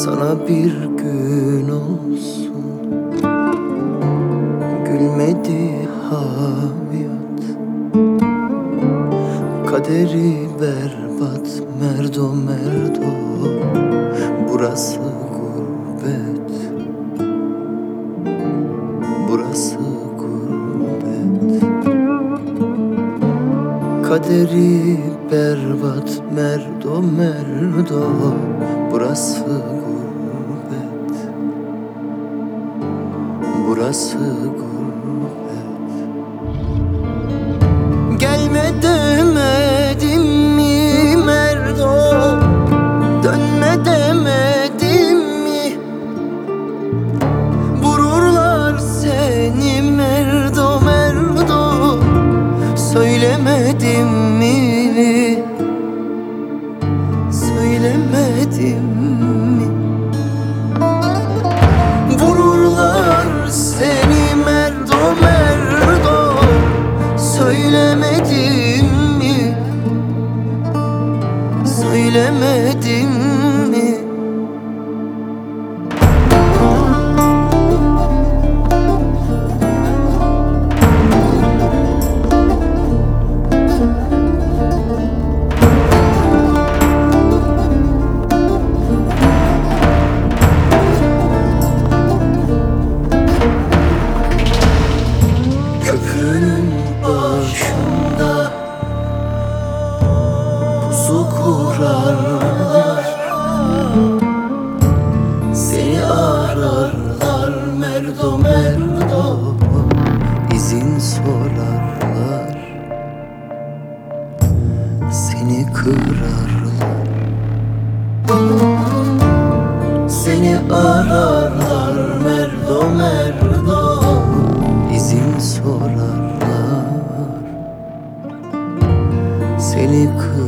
Sana bir gün olsun gülmedi hayat. Kaderi berbat, merdo merdo, burası gurbet, burası gurbet. Kaderi berbat, merdo merdo, burası gurbet, burası gurbet. Gelme demedim mi merdo, dönme demedim mi? Vururlar seni merdo merdo, söylemedim mi? Söylemedim mi? Vururlar seni merdo merdo, söylemedim mi? Söylemedim mi? Köprünün başında pusu kurarlar, seni ararlar merdo merdo, izin sorarlar, seni kırarlar. Seni ararlar merdo merdo, izin sorarlar, seni kırarlar.